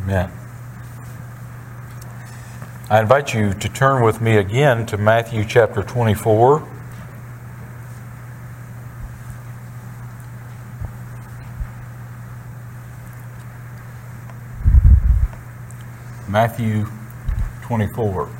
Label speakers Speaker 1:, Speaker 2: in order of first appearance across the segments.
Speaker 1: Amen. I invite you to turn with me again to Matthew chapter 24. Matthew 24.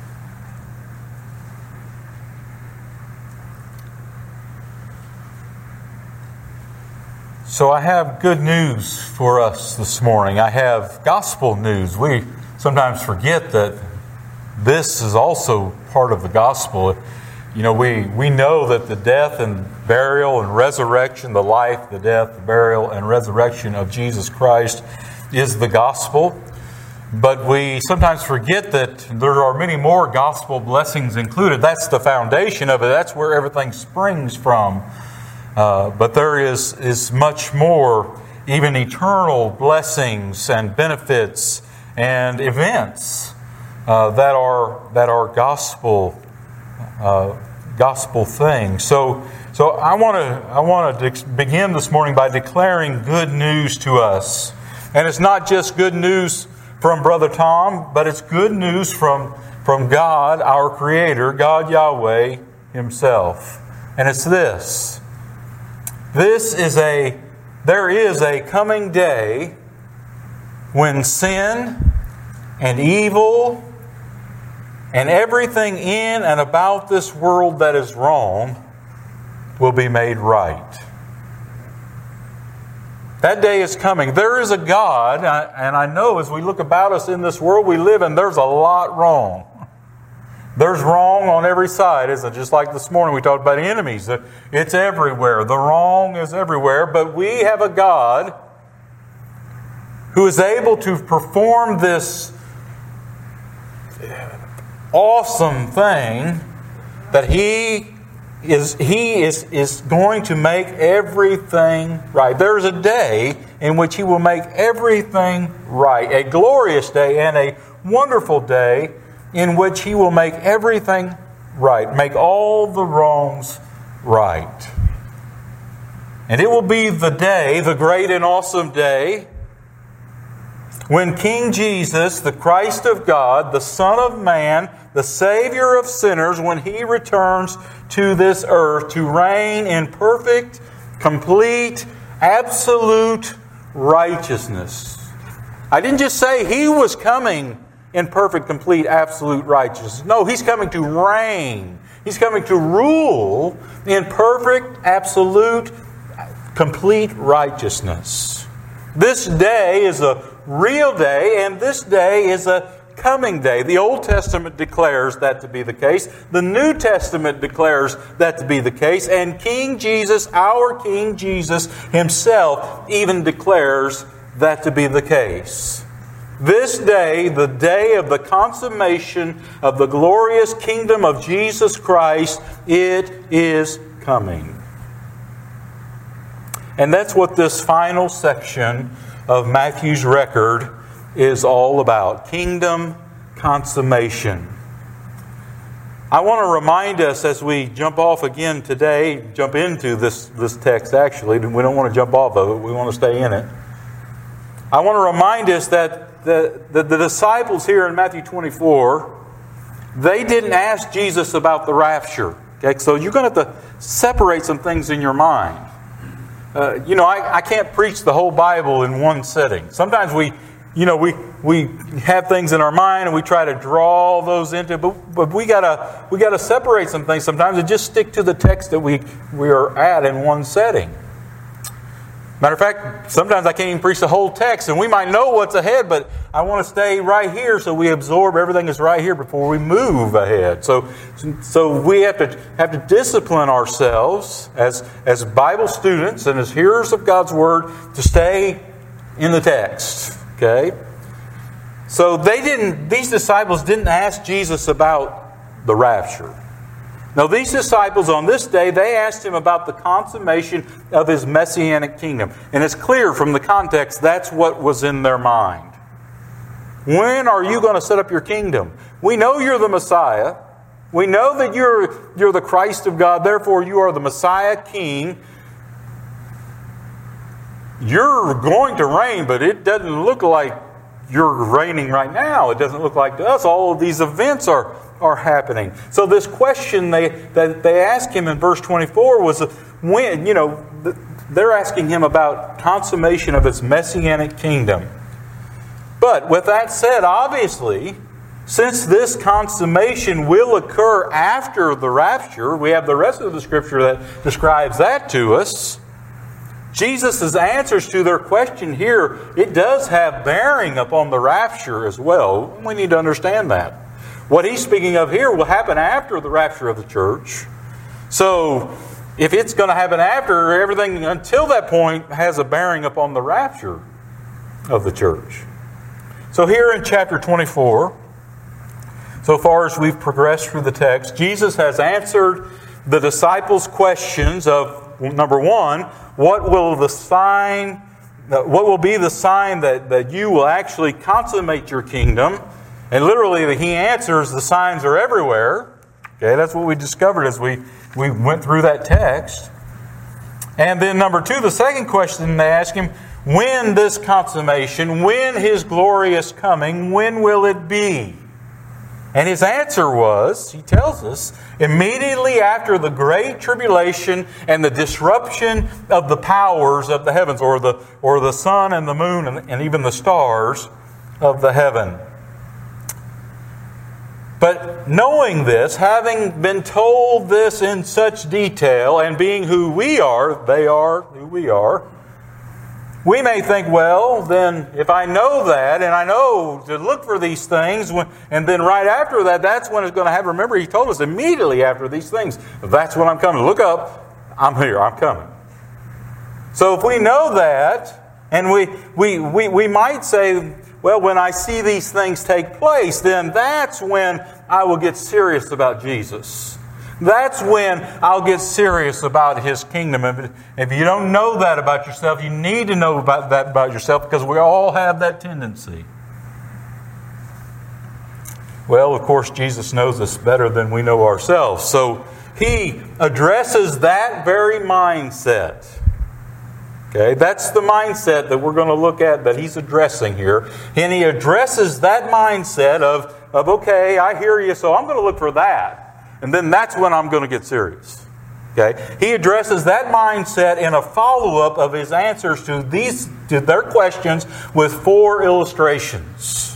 Speaker 1: So I have good news for us this morning. I have gospel news. We sometimes forget that this is also part of the gospel. You know, we know that the death and burial and resurrection, the life, the death, the burial, and resurrection of Jesus Christ is the gospel. But we sometimes forget that there are many more gospel blessings included. That's the foundation of it. That's where everything springs from. But there is much more, even eternal blessings and benefits and events that are gospel things. So I want to begin this morning by declaring good news to us, and it's not just good news from Brother Tom, but it's good news from God, our Creator, God Yahweh Himself, and it's this. There is a coming day when sin and evil and everything in and about this world that is wrong will be made right. That day is coming. There is a God, and I know as we look about us in this world we live in, there's a lot wrong. There's wrong on every side, isn't it? Just like this morning we talked about enemies. It's everywhere. The wrong is everywhere. But we have a God who is able to perform this awesome thing that He is going to make everything right. There is a day in which He will make everything right. A glorious day and a wonderful day in which He will make everything right, make all the wrongs right. And it will be the day, the great and awesome day, when King Jesus, the Christ of God, the Son of Man, the Savior of sinners, when He returns to this earth to reign in perfect, complete, absolute righteousness. I didn't just say He was coming in perfect, complete, absolute righteousness. No, He's coming to reign. He's coming to rule in perfect, absolute, complete righteousness. This day is a real day, and this day is a coming day. The Old Testament declares that to be the case. The New Testament declares that to be the case. And King Jesus, our King Jesus Himself, even declares that to be the case. This day, the day of the consummation of the glorious kingdom of Jesus Christ, it is coming. And that's what this final section of Matthew's record is all about. Kingdom consummation. I want to remind us as we jump off again today, jump into this text actually. We don't want to jump off of it. We want to stay in it. I want to remind us that the disciples here in Matthew 24, they didn't ask Jesus about the rapture. Okay, so you're going to have to separate some things in your mind. I can't preach the whole Bible in one setting. Sometimes we have things in our mind and we try to draw those into, but we gotta separate some things sometimes and just stick to the text that we are at in one setting. Matter of fact, sometimes I can't even preach the whole text, and we might know what's ahead, but I want to stay right here so we absorb everything that's right here before we move ahead. So we have to discipline ourselves as Bible students and as hearers of God's Word to stay in the text. Okay? So these disciples didn't ask Jesus about the rapture. Now, these disciples on this day, they asked Him about the consummation of His Messianic kingdom. And it's clear from the context that's what was in their mind. When are you going to set up your kingdom? We know you're the Messiah. We know that you're the Christ of God. Therefore, you are the Messiah King. You're going to reign, but it doesn't look like you're reigning right now. It doesn't look like to us. All of these events are happening. So this question that they asked him in verse 24 was when, they're asking him about consummation of his messianic kingdom. But with that said, obviously, since this consummation will occur after the rapture, we have the rest of the Scripture that describes that to us. Jesus' answers to their question here, it does have bearing upon the rapture as well. We need to understand that. What he's speaking of here will happen after the rapture of the church. So, if it's going to happen after, everything until that point has a bearing upon the rapture of the church. So here in chapter 24, so far as we've progressed through the text, Jesus has answered the disciples' questions of, number one, what will be the sign that you will actually consummate your kingdom? And literally, he answers, the signs are everywhere. Okay, that's what we discovered as we went through that text. And then number two, the second question they ask him, when this consummation, when his glorious coming, when will it be? And his answer was, he tells us, immediately after the great tribulation and the disruption of the powers of the heavens, or the sun and the moon and even the stars of the heaven. But knowing this, having been told this in such detail, and being who we are, they are who we are, we may think, well, then if I know that, and I know to look for these things, and then right after that, that's when it's going to happen. Remember, he told us immediately after these things, that's when I'm coming. Look up, I'm here, I'm coming. So if we know that, and we might say, well, when I see these things take place, then that's when I will get serious about Jesus. That's when I'll get serious about His kingdom. If you don't know that about yourself, you need to know that about yourself, because we all have that tendency. Well, of course, Jesus knows us better than we know ourselves. So He addresses that very mindset. Okay, that's the mindset that we're going to look at that He's addressing here. And He addresses that mindset of okay, I hear you, so I'm going to look for that. And then that's when I'm going to get serious. Okay? He addresses that mindset in a follow-up of His answers to their questions with 4 illustrations.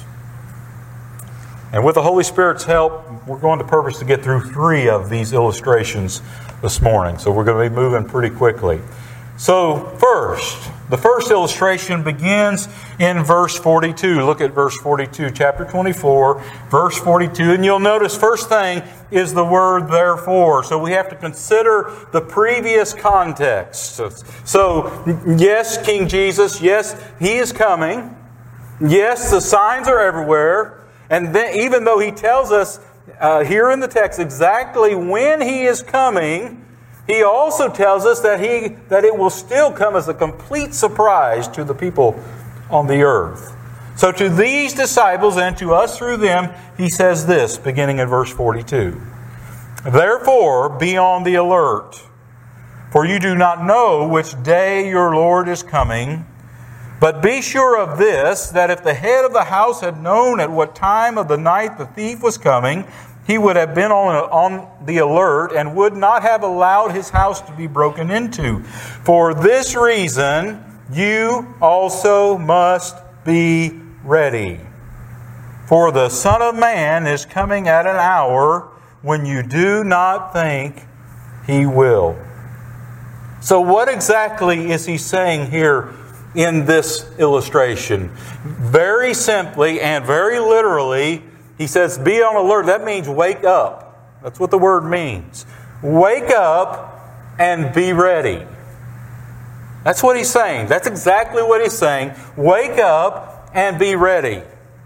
Speaker 1: And with the Holy Spirit's help, we're going to purpose to get through 3 of these illustrations this morning. So we're going to be moving pretty quickly. So the first illustration begins in verse 42. Look at verse 42, chapter 24, verse 42. And you'll notice first thing is the word therefore. So we have to consider the previous context. So yes, King Jesus, yes, He is coming. Yes, the signs are everywhere. And then, even though He tells us here in the text exactly when He is coming, He also tells us that it will still come as a complete surprise to the people on the earth. So to these disciples and to us through them, He says this, beginning in verse 42. Therefore, be on the alert, for you do not know which day your Lord is coming. But be sure of this, that if the head of the house had known at what time of the night the thief was coming, he would have been on the alert and would not have allowed his house to be broken into. For this reason, you also must be ready. For the Son of Man is coming at an hour when you do not think He will. So what exactly is He saying here in this illustration? Very simply and very literally, He says, be on alert. That means wake up. That's what the word means. Wake up and be ready. That's what He's saying. That's exactly what He's saying. Wake up and be ready.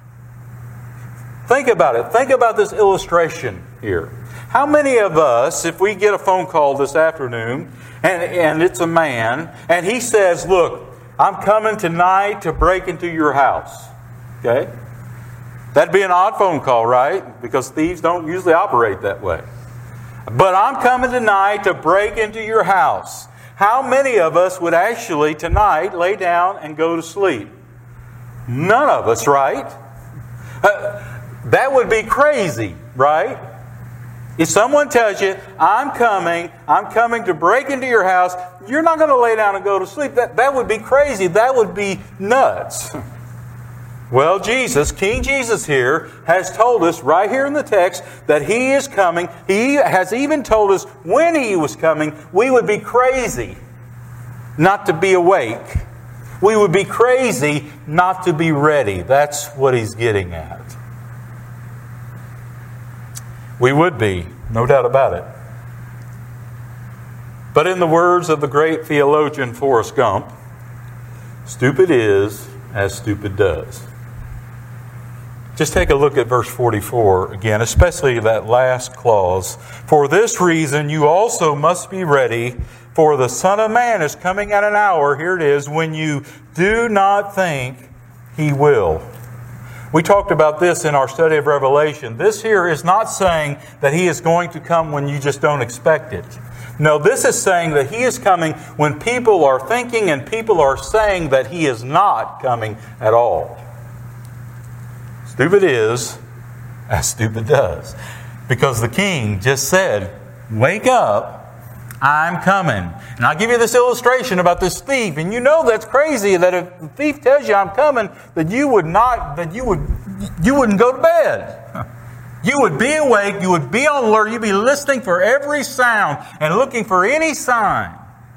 Speaker 1: Think about it. Think about this illustration here. How many of us, if we get a phone call this afternoon, and it's a man, and he says, look, I'm coming tonight to break into your house. Okay? That'd be an odd phone call, right? Because thieves don't usually operate that way. But I'm coming tonight to break into your house. How many of us would actually tonight lay down and go to sleep? None of us, right? That would be crazy, right? If someone tells you, I'm coming to break into your house, you're not going to lay down and go to sleep. That would be crazy. That would be nuts. Well, Jesus, King Jesus here, has told us right here in the text that He is coming. He has even told us when He was coming. We would be crazy not to be awake. We would be crazy not to be ready. That's what He's getting at. We would be, no doubt about it. But in the words of the great theologian Forrest Gump, stupid is as stupid does. Just take a look at verse 44 again, especially that last clause. For this reason you also must be ready, for the Son of Man is coming at an hour, here it is, when you do not think He will. We talked about this in our study of Revelation. This here is not saying that He is going to come when you just don't expect it. No, this is saying that He is coming when people are thinking and people are saying that He is not coming at all. Stupid is as stupid does. Because the King just said, wake up, I'm coming. And I'll give you this illustration about this thief. And you know that's crazy that if the thief tells you I'm coming, that you wouldn't go to bed. You would be awake, you would be on alert, you'd be listening for every sound and looking for any sign.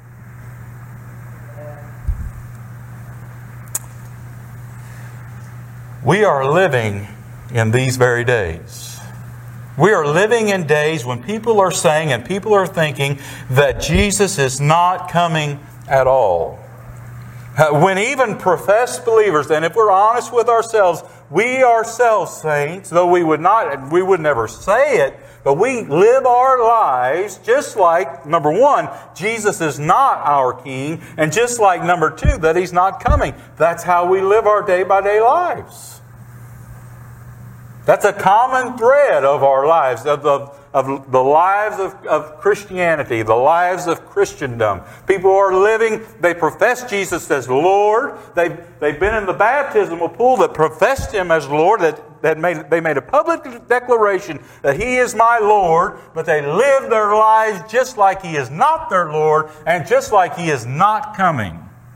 Speaker 1: We are living in these very days. We are living in days when people are saying and people are thinking that Jesus is not coming at all. When even professed believers, and if we're honest with ourselves, we ourselves, saints, though we would never say it, but we live our lives just like, number one, Jesus is not our King, and just like number two, that He's not coming. That's how we live our day-by-day lives. That's a common thread of our lives, of the lives of Christianity, the lives of Christendom. People are living, they profess Jesus as Lord. They've been in the baptismal pool that professed Him as Lord, they made a public declaration that He is my Lord, but they live their lives just like He is not their Lord and just like He is not coming.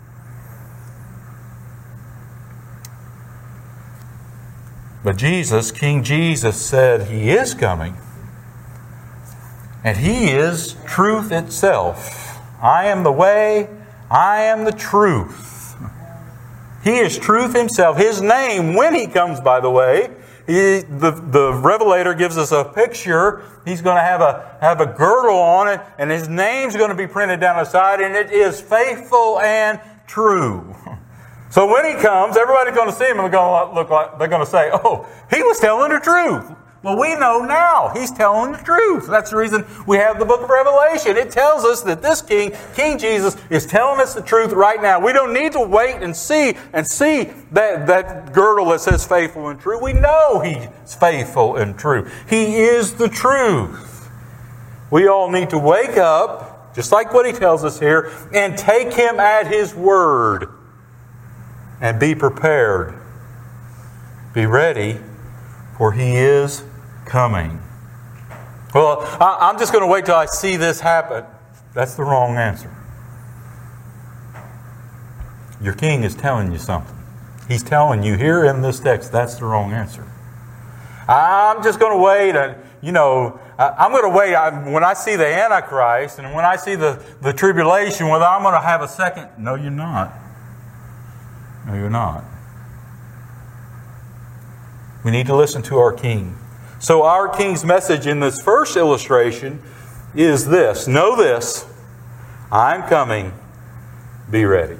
Speaker 1: But Jesus, King Jesus, said He is coming. And He is truth itself. I am the way, I am the truth. He is truth Himself. His name, when He comes, by the way, the Revelator gives us a picture. He's going to have a girdle on it, and His name's going to be printed down the side, and it is faithful and true. So when He comes, everybody's going to see Him and they're going to say, oh, He was telling the truth. Well, we know now He's telling the truth. That's the reason we have the book of Revelation. It tells us that this King Jesus, is telling us the truth right now. We don't need to wait and see that girdle that says faithful and true. We know He's faithful and true. He is the truth. We all need to wake up, just like what He tells us here, and take Him at His word. And be prepared. Be ready, for He is coming. Well, I'm just going to wait till I see this happen. That's the wrong answer. Your King is telling you something. He's telling you here in this text, that's the wrong answer. I'm just going to wait. I'm going to wait when I see the Antichrist and when I see the tribulation, whether I'm going to have a second. No, you're not. No, you're not. We need to listen to our King. So our King's message in this first illustration is this. Know this. I'm coming. Be ready.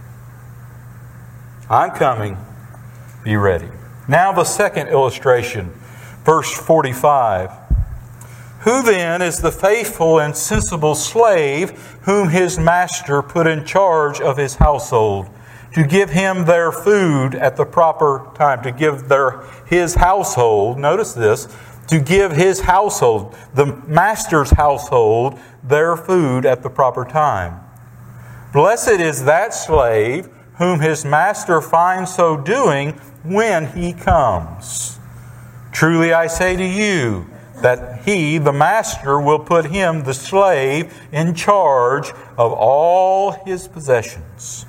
Speaker 1: I'm coming. Be ready. Now the second illustration. Verse 45. Who then is the faithful and sensible slave whom his master put in charge of his household, to give him their food at the proper time, to give his household, notice this, to give his household, the master's household, their food at the proper time? Blessed is that slave whom his master finds so doing when he comes. Truly I say to you, that he, the master, will put him, the slave, in charge of all his possessions.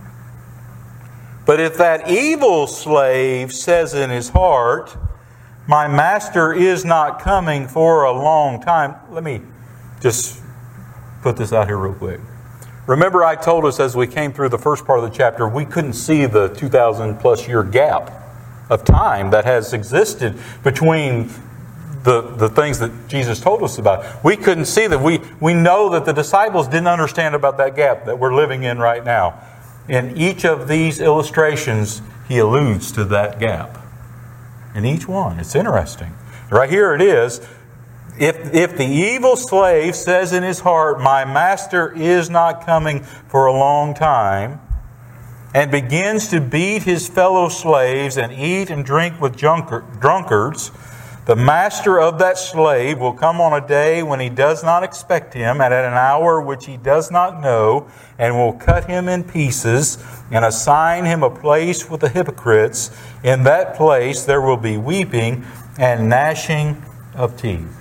Speaker 1: But if that evil slave says in his heart, my master is not coming for a long time. Let me just put this out here real quick. Remember I told us as we came through the first part of the chapter, we couldn't see the 2,000 plus year gap of time that has existed between the things that Jesus told us about. We couldn't see that. We know that the disciples didn't understand about that gap that we're living in right now. In each of these illustrations, he alludes to that gap. In each one. It's interesting. Right here it is. If the evil slave says in his heart, my master is not coming for a long time, and begins to beat his fellow slaves and eat and drink with drunkards, the master of that slave will come on a day when he does not expect him, and at an hour which he does not know, and will cut him in pieces and assign him a place with the hypocrites. In that place there will be weeping and gnashing of teeth.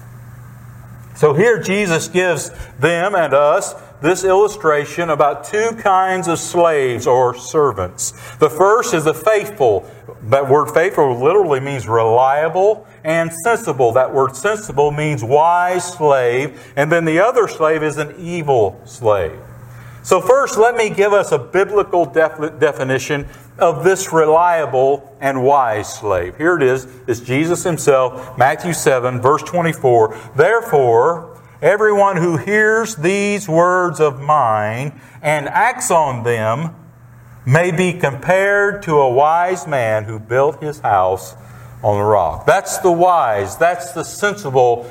Speaker 1: So here Jesus gives them and us this illustration about two kinds of slaves or servants. The first is the faithful. That word faithful literally means reliable and sensible. That word sensible means wise slave. And then the other slave is an evil slave. So first, let me give us a biblical definition of this reliable and wise slave. Here it is. It's Jesus himself, Matthew 7, verse 24. Therefore, everyone who hears these words of mine and acts on them may be compared to a wise man who built his house on the rock. That's the wise. That's the sensible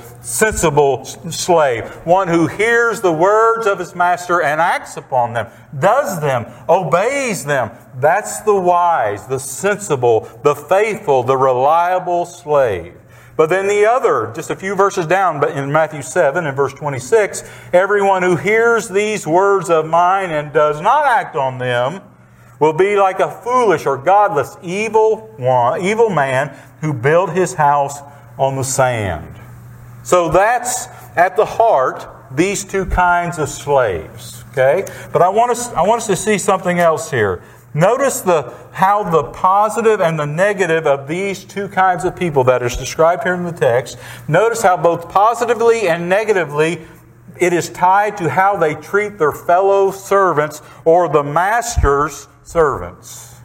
Speaker 1: slave. One who hears the words of his master and acts upon them, does them, obeys them. That's the wise, the sensible, the faithful, the reliable slave. But then the other, just a few verses down, but in Matthew 7 and verse 26, everyone who hears these words of mine and does not act on them will be like a foolish or godless evil man who built his house on the sand. So that's at the heart, these two kinds of slaves. Okay? But I want us to see something else here. Notice how the positive and the negative of these two kinds of people that is described here in the text. Notice how both positively and negatively it is tied to how they treat their fellow servants or the master's servants.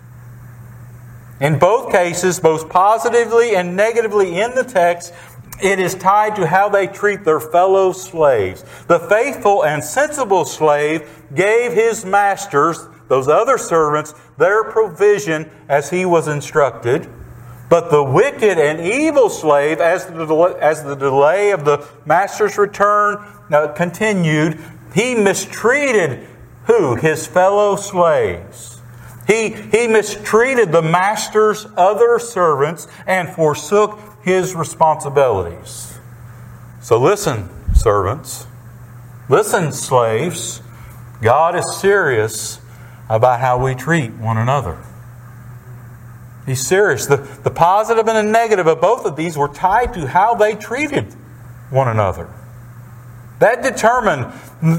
Speaker 1: In both cases, both positively and negatively in the text, it is tied to how they treat their fellow slaves. The faithful and sensible slave gave his masters, those other servants, their provision as he was instructed. But the wicked and evil slave, as the delay of the master's return continued, he mistreated who? His fellow slaves. He mistreated the master's other servants and forsook his responsibilities. So listen, servants. Listen, slaves. God is serious about how we treat one another. He's serious. The positive and the negative of both of these were tied to how they treated one another. That determined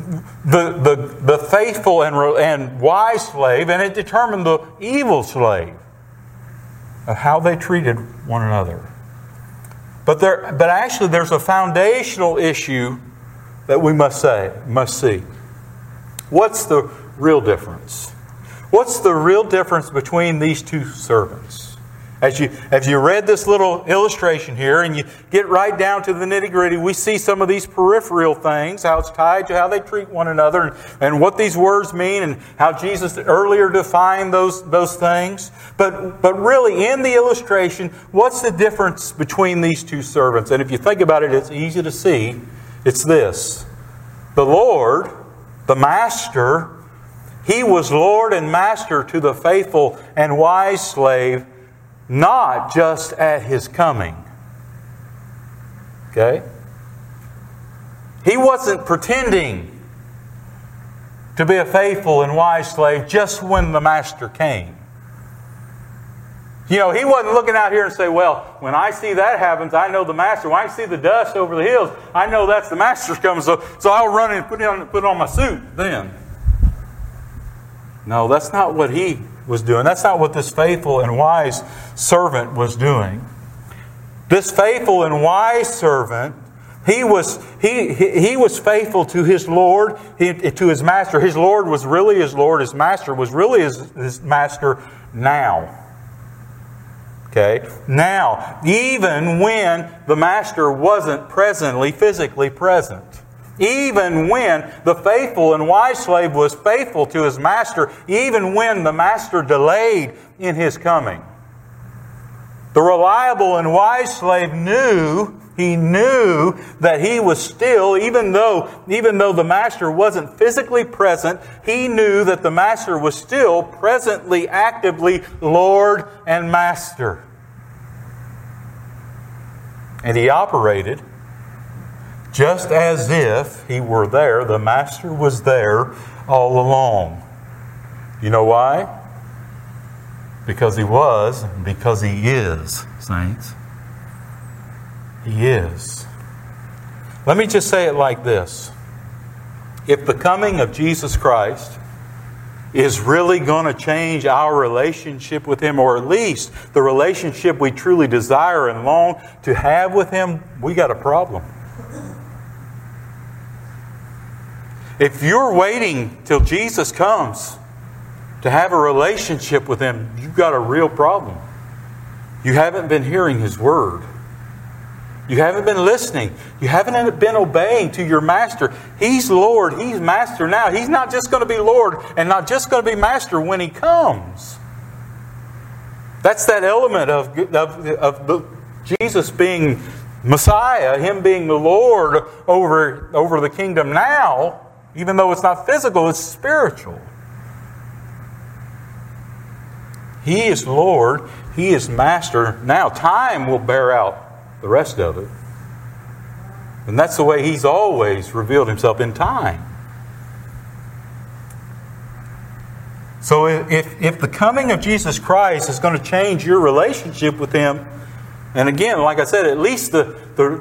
Speaker 1: the faithful and wise slave, and it determined the evil slave of how they treated one another. But actually, there's a foundational issue that we must see. What's the real difference? What's the real difference between these two servants? As you read this little illustration here and you get right down to the nitty-gritty, we see some of these peripheral things, how it's tied to how they treat one another and what these words mean and how Jesus earlier defined those things. But really, in the illustration, what's the difference between these two servants? And if you think about it, it's easy to see. It's this. The Lord, the Master, He was Lord and Master to the faithful and wise slave, not just at His coming. Okay? He wasn't pretending. to be a faithful and wise slave just when the master came. You know, he wasn't looking out here and say, well, when I see that happens, I know the master. When I see the dust over the hills, I know that's the master's coming, so I'll run and put on my suit then. No, that's not what he was doing. That's not what this faithful and wise servant was doing. This faithful and wise servant, he was faithful to his Lord, to his master. His Lord was really his Lord. His master was really his master now. Okay? Now, even when the master wasn't physically present. Even when the faithful and wise slave was faithful to his master, even when the master delayed in his coming. The reliable and wise slave knew that he was still, even though the master wasn't physically present, he knew that the master was still presently, actively Lord and master. And he operated just as if he were there, the master was there all along. You know why? Because he was, because he is, saints. He is. Let me just say it like this. If the coming of Jesus Christ is really going to change our relationship with Him, or at least the relationship we truly desire and long to have with Him, we got a problem. If you're waiting till Jesus comes to have a relationship with Him, you've got a real problem. You haven't been hearing His Word. You haven't been listening. You haven't been obeying to your Master. He's Lord. He's Master now. He's not just going to be Lord and not just going to be Master when He comes. That's that element of Jesus being Messiah, Him being the Lord over the kingdom now. Even though it's not physical, it's spiritual. He is Lord. He is Master. Now, time will bear out the rest of it. And that's the way He's always revealed Himself, in time. So if the coming of Jesus Christ is going to change your relationship with Him, and again, like I said, at least the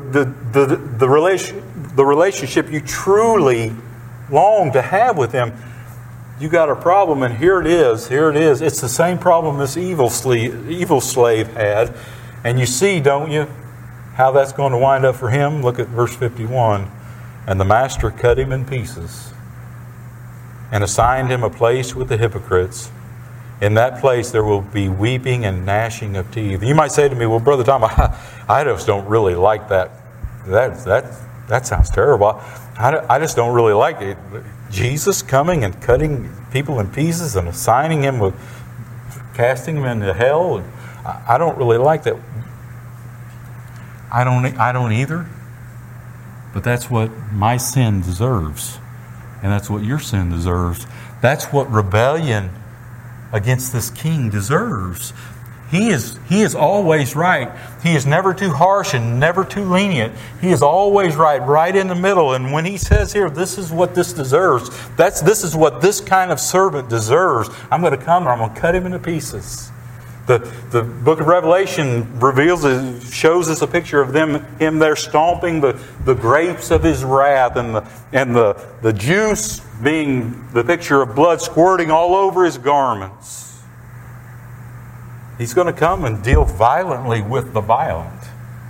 Speaker 1: relationship you truly long to have with Him, you got a problem, and here it is. It's the same problem this evil slave had. And you see, don't you, how that's going to wind up for him? Look at verse 51. And the master cut him in pieces and assigned him a place with the hypocrites. In that place there will be weeping and gnashing of teeth. You might say to me, well, Brother Tom, I just don't really like that. That sounds terrible. I just don't really like it. Jesus coming and cutting people in pieces and assigning him with casting them into hell. I don't really like that. I don't either. But that's what my sin deserves. And that's what your sin deserves. That's what rebellion against this king deserves. He is always right. He is never too harsh and never too lenient. He is always right in the middle. And when He says here, this is what this deserves, this is what this kind of servant deserves, I'm going to come and I'm going to cut him into pieces. The book of Revelation shows us a picture of him there stomping the grapes of His wrath, and the juice being the picture of blood squirting all over His garments. He's going to come and deal violently with the violent.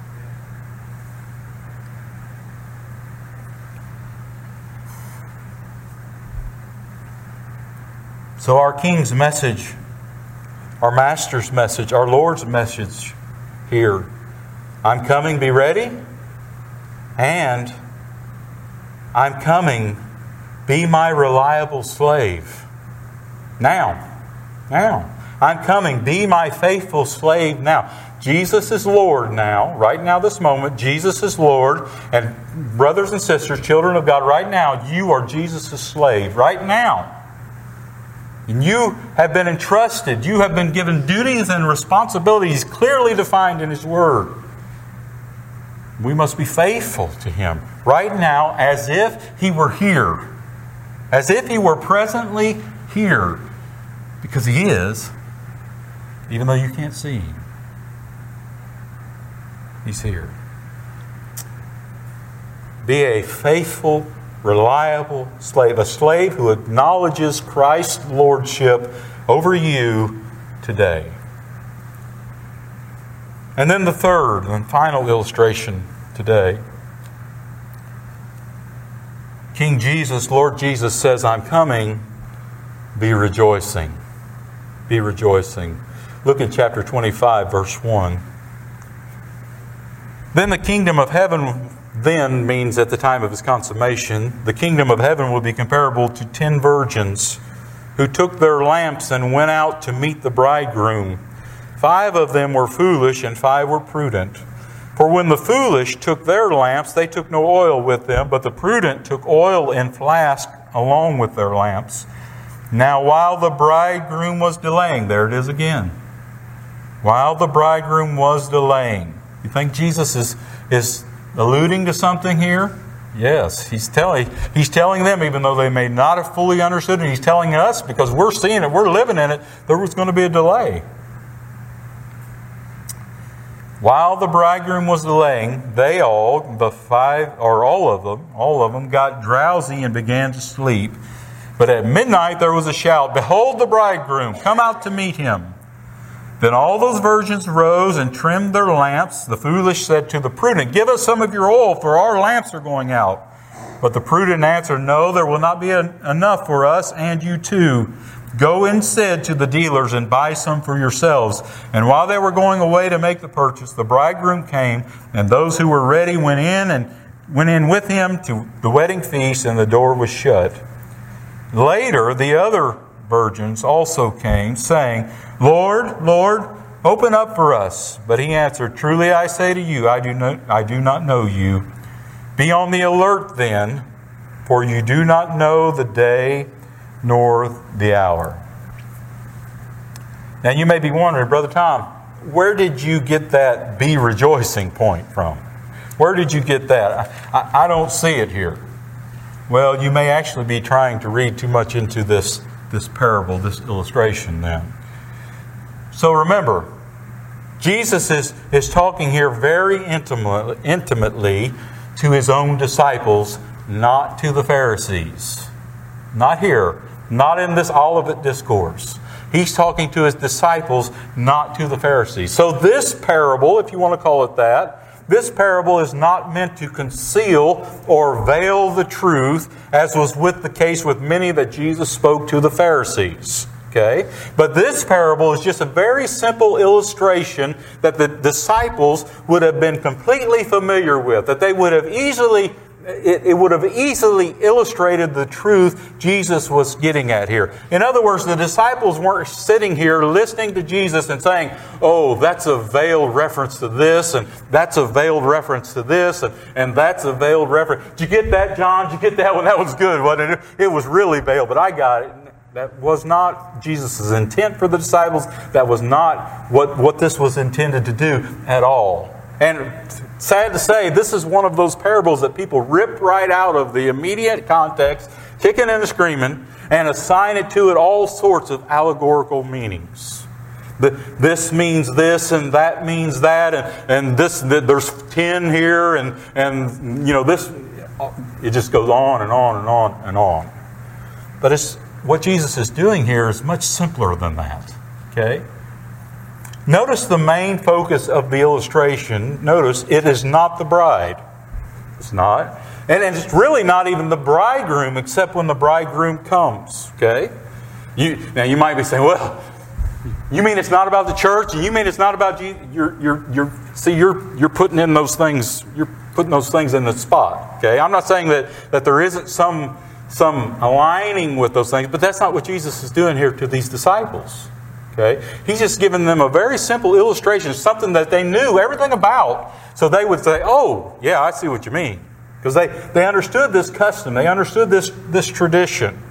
Speaker 1: So our King's message, our Master's message, our Lord's message here, I'm coming, be ready, and I'm coming, be my reliable slave. Now. I'm coming, be my faithful slave now. Jesus is Lord now, right now, this moment. Jesus is Lord. And brothers and sisters, children of God, right now, you are Jesus' slave, right now. And you have been entrusted, you have been given duties and responsibilities clearly defined in His Word. We must be faithful to Him right now as if He were here. as if He were presently here. Because He is, even though you can't see Him. He's here. Be a faithful, reliable slave, a slave who acknowledges Christ's lordship over you today. And then the third and final illustration today. King Jesus, Lord Jesus says, I'm coming, be rejoicing. Be rejoicing. Look at chapter 25, verse 1. Then the kingdom of heaven then means at the time of His consummation, the kingdom of heaven will be comparable to 10 virgins who took their lamps and went out to meet the bridegroom. 5 of them were foolish and 5 were prudent. For when the foolish took their lamps, they took no oil with them, but the prudent took oil in flask along with their lamps. Now while the bridegroom was delaying, there it is again. While the bridegroom was delaying. You think Jesus is alluding to something here? Yes, He's telling them, even though they may not have fully understood it, He's telling us, because we're seeing it, we're living in it, there was going to be a delay. While the bridegroom was delaying, they all, the 5, or all of them got drowsy and began to sleep. But at midnight there was a shout, Behold the bridegroom, come out to meet him. Then all those virgins rose and trimmed their lamps. The foolish said to the prudent, Give us some of your oil, for our lamps are going out. But the prudent answered, No, there will not be enough for us and you too. Go instead to the dealers and buy some for yourselves. And while they were going away to make the purchase, the bridegroom came, and those who were ready went in with him to the wedding feast, and the door was shut. Later, the other virgins also came, saying, Lord, Lord, open up for us. But he answered, Truly I say to you, I do not know you. Be on the alert then, for you do not know the day nor the hour. Now you may be wondering, Brother Tom, where did you get that be rejoicing point from? Where did you get that? I don't see it here. Well, you may actually be trying to read too much into this parable, this illustration then. So remember, Jesus is talking here very intimately to His own disciples, not to the Pharisees. Not here. Not in this Olivet discourse. He's talking to His disciples, not to the Pharisees. So this parable, if you want to call it that, this parable is not meant to conceal or veil the truth, as was with the case with many that Jesus spoke to the Pharisees. Okay? But this parable is just a very simple illustration that the disciples would have been completely familiar with, that they would have easily... It would have easily illustrated the truth Jesus was getting at here. In other words, the disciples weren't sitting here listening to Jesus and saying, oh, that's a veiled reference to this, and that's a veiled reference to this, and that's a veiled reference. Did you get that, John? Did you get that one? That was good, wasn't it? It was really veiled, but I got it. That was not Jesus' intent for the disciples. That was not what this was intended to do at all. And sad to say, this is one of those parables that people rip right out of the immediate context, kicking and screaming, and assign it to it all sorts of allegorical meanings. This means this, and that means that, and this. There's 10 here, and you know this. It just goes on and on and on and on. But what Jesus is doing here is much simpler than that. Okay. Notice the main focus of the illustration. Notice it is not the bride. It's not. And it's really not even the bridegroom, except when the bridegroom comes. Okay? Now you might be saying, well, you mean it's not about the church? And you mean it's not about Jesus? You're putting in those things. You're putting those things in the spot. Okay? I'm not saying that there isn't some aligning with those things, but that's not what Jesus is doing here to these disciples. Okay? He's just giving them a very simple illustration, something that they knew everything about. So they would say, oh, yeah, I see what you mean. Because they understood this custom. They understood this tradition.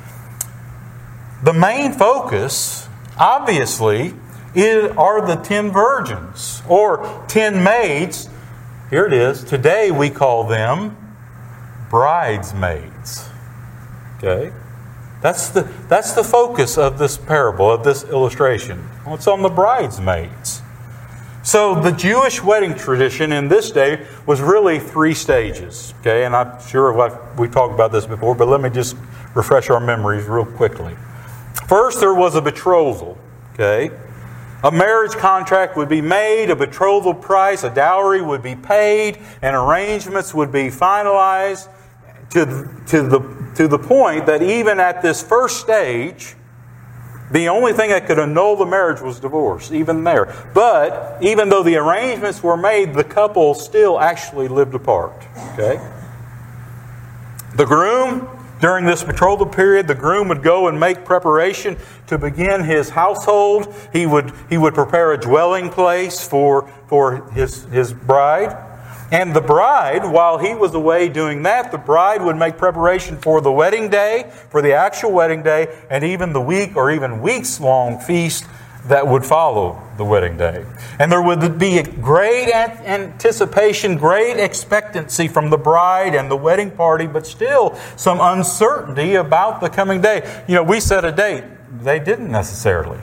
Speaker 1: The main focus, obviously, are the 10 virgins or 10 maids. Here it is. Today we call them bridesmaids. Okay? That's the focus of this parable, of this illustration. Well, it's on the bridesmaids. So the Jewish wedding tradition in this day was really 3 stages. Okay, and I'm sure we talked about this before, but let me just refresh our memories real quickly. First, there was a betrothal. Okay, a marriage contract would be made, a betrothal price, a dowry would be paid, and arrangements would be finalized to the point that even at this first stage, the only thing that could annul the marriage was divorce, even there. But even though the arrangements were made, the couple still actually lived apart. Okay? The groom, during this betrothal period, the groom would go and make preparation to begin his household. He would prepare a dwelling place for his bride. And the bride, while he was away doing that, the bride would make preparation for the wedding day, for the actual wedding day, and even the week or even weeks-long feast that would follow the wedding day. And there would be a great anticipation, great expectancy from the bride and the wedding party, but still some uncertainty about the coming day. You know, we set a date. They didn't necessarily.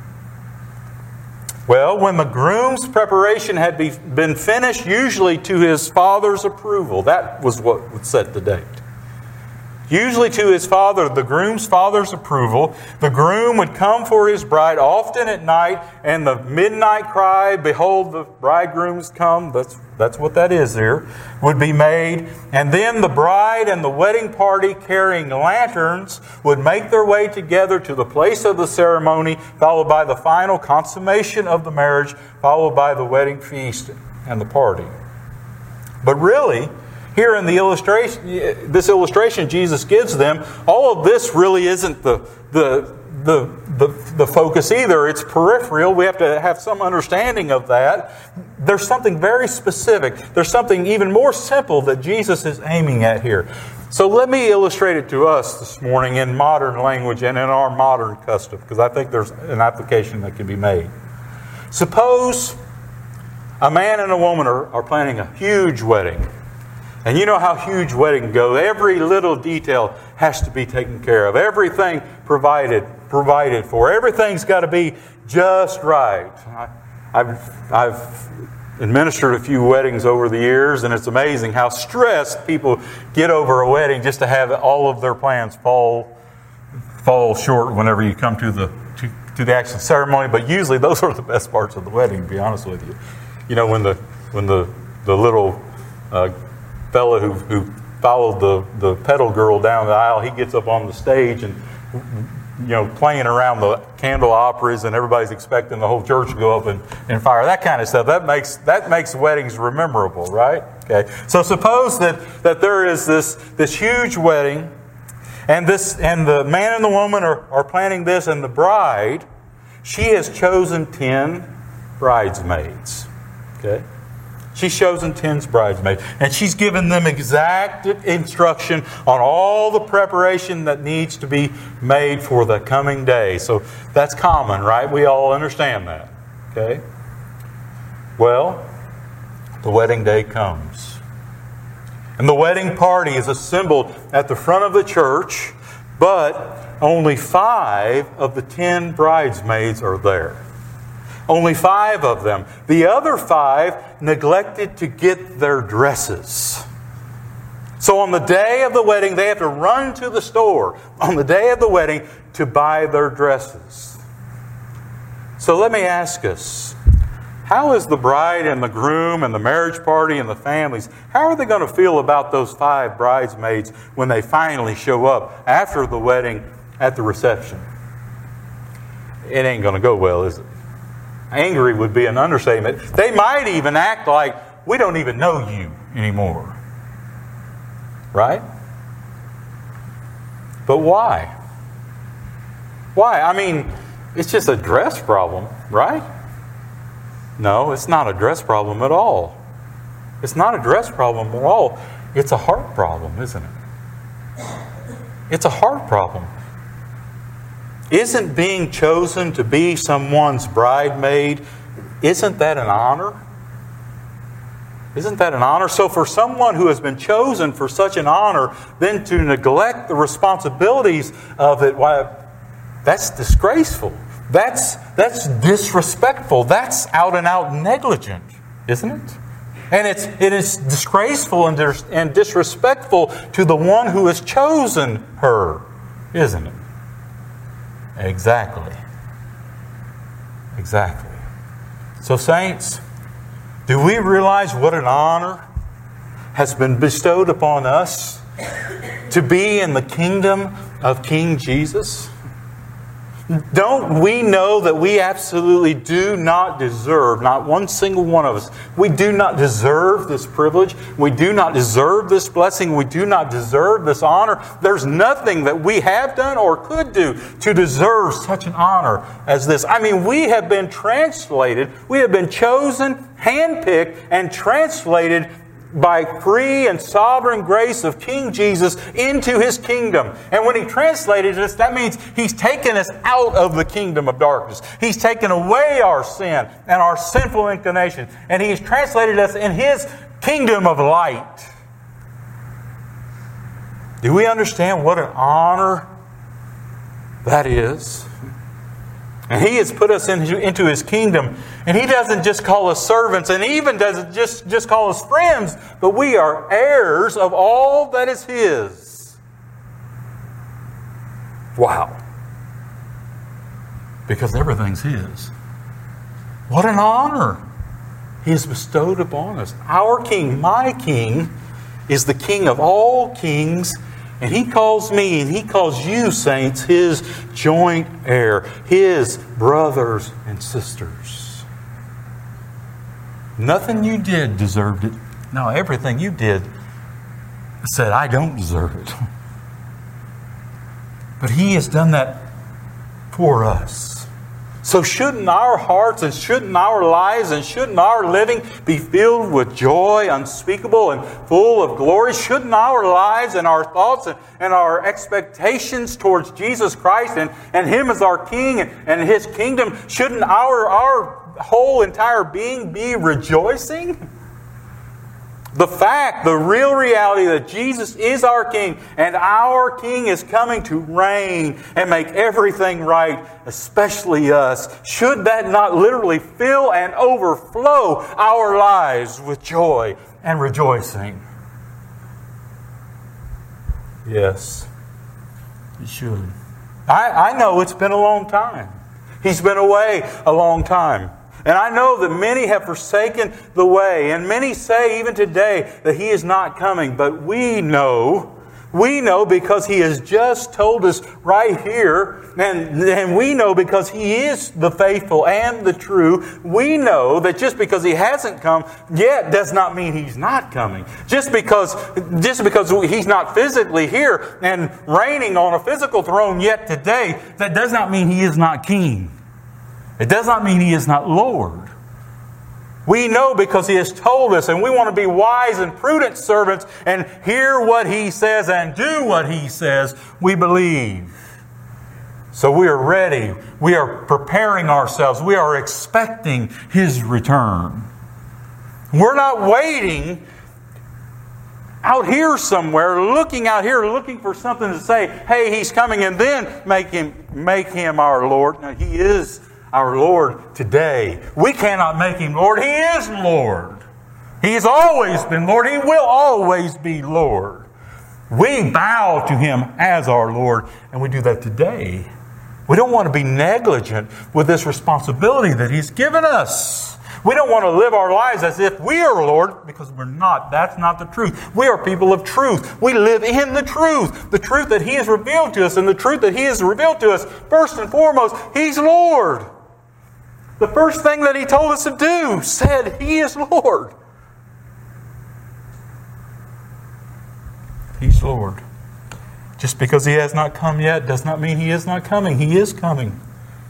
Speaker 1: Well, when the groom's preparation had been finished, usually to his father's approval, that was what would set the date. Usually to his father, the groom's father's approval, the groom would come for his bride often at night, and the midnight cry, "Behold, the bridegroom's come," that's what that is there, would be made. And then the bride and the wedding party carrying lanterns would make their way together to the place of the ceremony, followed by the final consummation of the marriage, followed by the wedding feast and the party. But really, here in the this illustration Jesus gives them, all of this really isn't the focus either. It's peripheral. We have to have some understanding of that. There's something very specific. There's something even more simple that Jesus is aiming at here. So let me illustrate it to us this morning in modern language and in our modern custom, because I think there's an application that can be made. Suppose a man and a woman are planning a huge wedding. And you know how huge weddings go. Every little detail has to be taken care of. Everything provided for. Everything's got to be just right. I've administered a few weddings over the years, and it's amazing how stressed people get over a wedding just to have all of their plans fall short whenever you come to the actual ceremony. But usually those are the best parts of the wedding, to be honest with you. You know, when the little fellow who followed the pedal girl down the aisle, he gets up on the stage and, you know, playing around the candle operas, and everybody's expecting the whole church to go up and fire. That kind of stuff. That makes weddings memorable, right? Okay. So suppose that there is this huge wedding, and the man and the woman are planning this, and the bride, she has chosen 10 bridesmaids. Okay. She's chosen 10 bridesmaids, and she's given them exact instruction on all the preparation that needs to be made for the coming day. So that's common, right? We all understand that. Okay? Well, the wedding day comes. And the wedding party is assembled at the front of the church, but only 5 of the 10 bridesmaids are there. Only 5 of them. The other 5 neglected to get their dresses. So on the day of the wedding, they have to run to the store on the day of the wedding to buy their dresses. So let me ask us, how is the bride and the groom and the marriage party and the families, how are they going to feel about those 5 bridesmaids when they finally show up after the wedding at the reception? It ain't going to go well, is it? Angry would be an understatement. They might even act like, we don't even know you anymore. Right? But why? Why? I mean, it's just a dress problem, right? No, it's not a dress problem at all. It's not a dress problem at all. It's a heart problem, isn't it? It's a heart problem. Isn't being chosen to be someone's bridemaid, isn't that an honor? Isn't that an honor? So for someone who has been chosen for such an honor, then to neglect the responsibilities of it, why, that's disgraceful. That's disrespectful. That's out and out negligent, isn't it? And it is disgraceful and disrespectful to the one who has chosen her, isn't it? Exactly. Exactly. So, saints, do we realize what an honor has been bestowed upon us to be in the kingdom of King Jesus? Don't we know that we absolutely do not deserve, not one single one of us, we do not deserve this privilege. We do not deserve this blessing. We do not deserve this honor. There's nothing that we have done or could do to deserve such an honor as this. I mean, we have been translated, we have been chosen, handpicked, and translated by free and sovereign grace of King Jesus into His kingdom. And when He translated us, that means He's taken us out of the kingdom of darkness. He's taken away our sin and our sinful inclination. And He's translated us in His kingdom of light. Do we understand what an honor that is? And He has put us into His kingdom. And He doesn't just call us servants, and He even doesn't just call us friends, but we are heirs of all that is His. Wow. Because everything's His. What an honor He has bestowed upon us. Our King, my King, is the King of all kings. And He calls me and He calls you, saints, His joint heir, His brothers and sisters. Nothing you did deserved it. No, everything you did said, I don't deserve it. But He has done that for us. So shouldn't our hearts and shouldn't our lives and shouldn't our living be filled with joy unspeakable and full of glory? Shouldn't our lives and our thoughts and our expectations towards Jesus Christ and Him as our King and His kingdom, shouldn't our whole entire being be rejoicing? The real reality that Jesus is our King and our King is coming to reign and make everything right, especially us. Should that not literally fill and overflow our lives with joy and rejoicing? Yes, it should. I know it's been a long time. He's been away a long time. And I know that many have forsaken the way. And many say even today that He is not coming. But we know because He has just told us right here. And we know because He is the faithful and the true. We know that just because He hasn't come yet does not mean He's not coming. Just because He's not physically here and reigning on a physical throne yet today, that does not mean He is not King. It does not mean He is not Lord. We know because He has told us, and we want to be wise and prudent servants and hear what He says and do what He says. We believe. So we are ready. We are preparing ourselves. We are expecting His return. We're not waiting out here somewhere, looking for something to say, hey, He's coming, and then make Him our Lord. Now, He is our Lord today. We cannot make Him Lord. He is Lord. He has always been Lord. He will always be Lord. We bow to Him as our Lord, and we do that today. We don't want to be negligent with this responsibility that He's given us. We don't want to live our lives as if we are Lord, because we're not. That's not the truth. We are people of truth. We live in the truth that He has revealed to us, and the truth that He has revealed to us, first and foremost, He's Lord. The first thing that He told us to do said, He is Lord. He's Lord. Just because He has not come yet does not mean He is not coming. He is coming.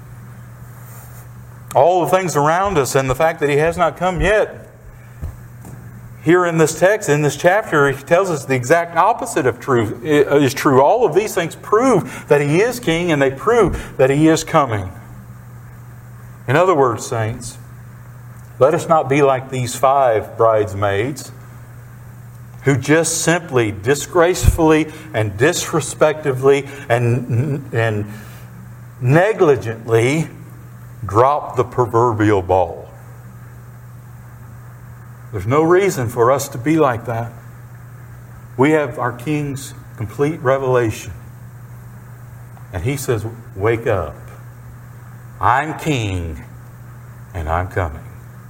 Speaker 1: All the things around us and the fact that He has not come yet, here in this text, in this chapter, He tells us the exact opposite of truth is true. All of these things prove that He is King, and they prove that He is coming. In other words, saints, Let us not be like these 5 bridesmaids who just simply, disgracefully, and disrespectfully, and negligently drop the proverbial ball. There's no reason for us to be like that. We have our King's complete revelation. And He says, wake up. I'm King, and I'm coming.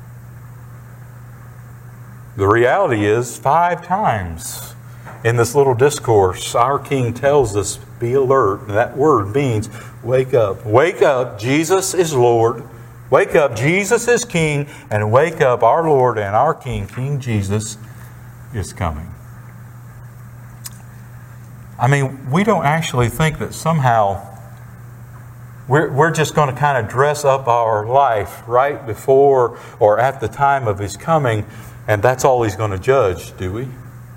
Speaker 1: The reality is, 5 times in this little discourse, our King tells us, be alert. And that word means wake up. Wake up, Jesus is Lord. Wake up, Jesus is King. And wake up, our Lord and our King, King Jesus, is coming. I mean, we don't actually think that somehow we're just going to kind of dress up our life right before or at the time of His coming, and that's all He's going to judge, do we?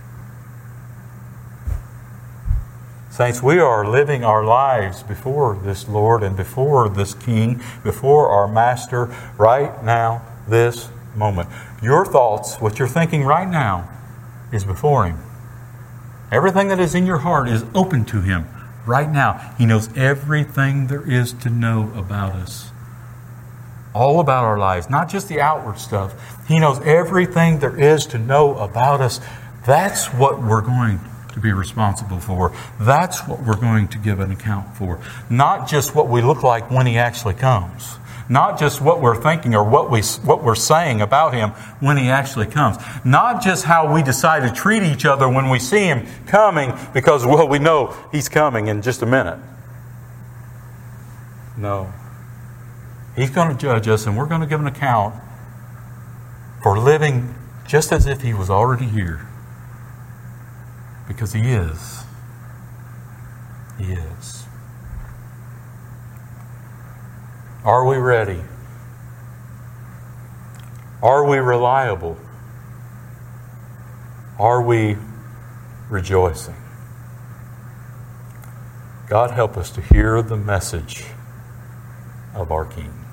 Speaker 1: Saints, we are living our lives before this Lord and before this King, before our Master, right now, this moment. Your thoughts, what you're thinking right now, is before Him. Everything that is in your heart is open to Him right now. He knows everything there is to know about us. All about our lives, not just the outward stuff. He knows everything there is to know about us. That's what we're going to be responsible for. That's what we're going to give an account for. Not just what we look like when He actually comes. Not just what we're thinking or what we're saying about Him when He actually comes. Not just how we decide to treat each other when we see Him coming because, well, we know He's coming in just a minute. No. He's going to judge us, and we're going to give an account for living just as if He was already here. Because He is. He is. Are we ready? Are we reliable? Are we rejoicing? God help us to hear the message of our King.